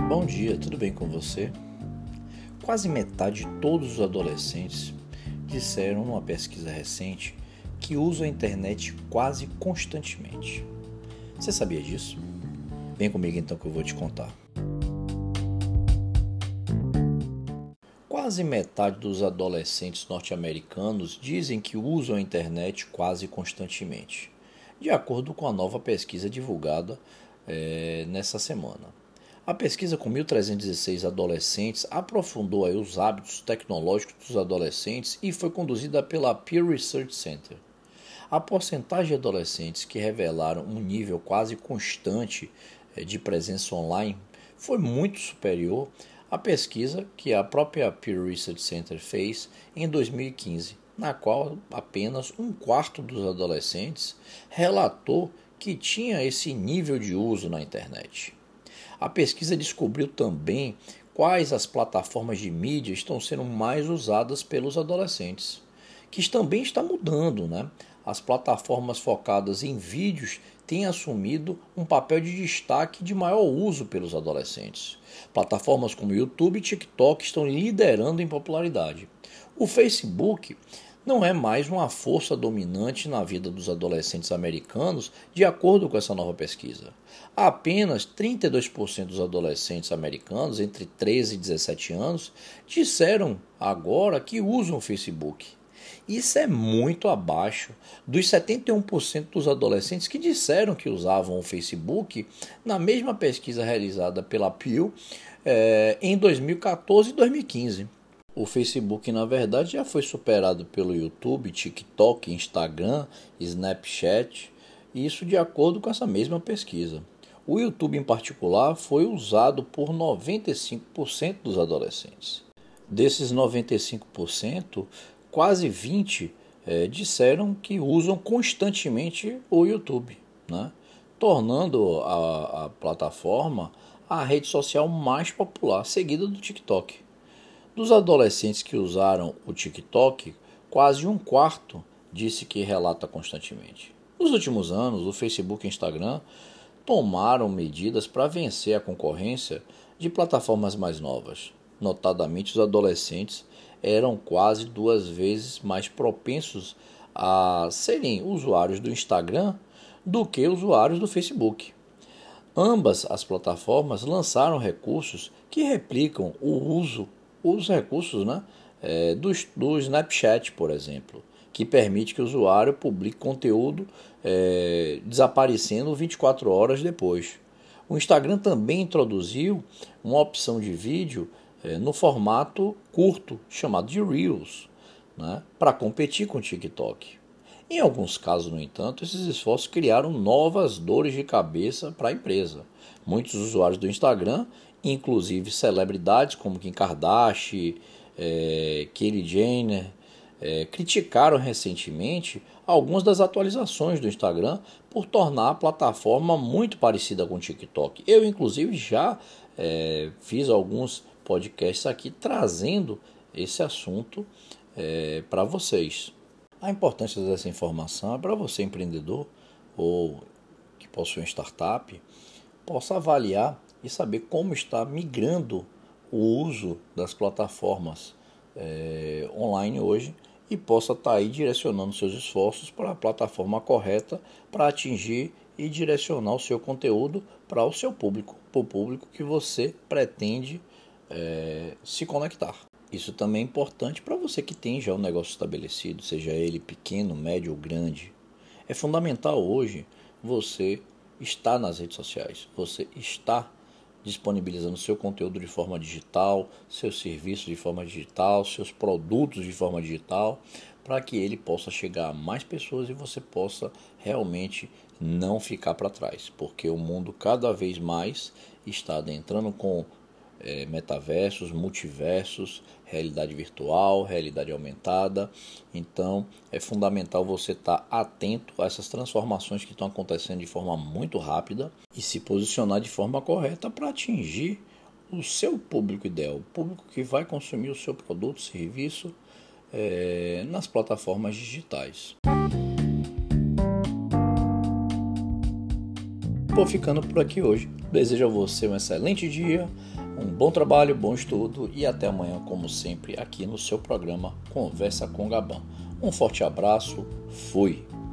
Bom dia, tudo bem com você? Quase metade de todos os adolescentes disseram numa pesquisa recente que usam a internet quase constantemente. Você sabia disso? Vem comigo então que eu vou te contar. Quase metade dos adolescentes norte-americanos dizem que usam a internet quase constantemente, de acordo com a nova pesquisa divulgada nessa semana. A pesquisa com 1.316 adolescentes aprofundou os hábitos tecnológicos dos adolescentes e foi conduzida pela Pew Research Center. A porcentagem de adolescentes que revelaram um nível quase constante de presença online foi muito superior à pesquisa que a própria Pew Research Center fez em 2015, na qual apenas um quarto dos adolescentes relatou que tinha esse nível de uso na internet. A pesquisa descobriu também quais as plataformas de mídia estão sendo mais usadas pelos adolescentes, que também está mudando, né? As plataformas focadas em vídeos têm assumido um papel de destaque de maior uso pelos adolescentes. Plataformas como YouTube e TikTok estão liderando em popularidade. O Facebook não é mais uma força dominante na vida dos adolescentes americanos, de acordo com essa nova pesquisa. Apenas 32% dos adolescentes americanos entre 13 e 17 anos disseram agora que usam o Facebook. Isso é muito abaixo dos 71% dos adolescentes que disseram que usavam o Facebook na mesma pesquisa realizada pela Pew em 2014 e 2015. O Facebook, na verdade, já foi superado pelo YouTube, TikTok, Instagram, Snapchat, isso de acordo com essa mesma pesquisa. O YouTube, em particular, foi usado por 95% dos adolescentes. Desses 95%, quase 20% disseram que usam constantemente o YouTube, né? Tornando a plataforma a rede social mais popular, seguida do TikTok. Dos adolescentes que usaram o TikTok, quase um quarto disse que relata constantemente. Nos últimos anos, o Facebook e o Instagram tomaram medidas para vencer a concorrência de plataformas mais novas. Notadamente, os adolescentes eram quase 2 vezes mais propensos a serem usuários do Instagram do que usuários do Facebook. Ambas as plataformas lançaram recursos que replicam os recursos, né, do Snapchat, por exemplo, que permite que o usuário publique conteúdo desaparecendo 24 horas depois. O Instagram também introduziu uma opção de vídeo no formato curto, chamado de Reels, né, para competir com o TikTok. Em alguns casos, no entanto, esses esforços criaram novas dores de cabeça para a empresa. Muitos usuários do Instagram, inclusive celebridades como Kim Kardashian, Kylie Jenner, criticaram recentemente algumas das atualizações do Instagram por tornar a plataforma muito parecida com o TikTok. Eu, inclusive, já fiz alguns podcasts aqui trazendo esse assunto para vocês. A importância dessa informação é para você, empreendedor ou que possui uma startup, possa avaliar e saber como está migrando o uso das plataformas online hoje e possa estar aí direcionando seus esforços para a plataforma correta para atingir e direcionar o seu conteúdo para o seu público, para o público que você pretende se conectar. Isso também é importante para você que tem já um negócio estabelecido, seja ele pequeno, médio ou grande. É fundamental hoje você estar nas redes sociais, você está disponibilizando seu conteúdo de forma digital, seus serviços de forma digital, seus produtos de forma digital, para que ele possa chegar a mais pessoas e você possa realmente não ficar para trás, porque o mundo cada vez mais está adentrando com metaversos, multiversos, realidade virtual, realidade aumentada. Então é fundamental você estar atento a essas transformações que estão acontecendo de forma muito rápida e se posicionar de forma correta para atingir o seu público ideal, o público que vai consumir o seu produto, serviço nas plataformas digitais. vou ficando por aqui hoje. Desejo a você um excelente dia, um bom trabalho, bom estudo e até amanhã, como sempre, aqui no seu programa Conversa com Gabão. Um forte abraço, fui!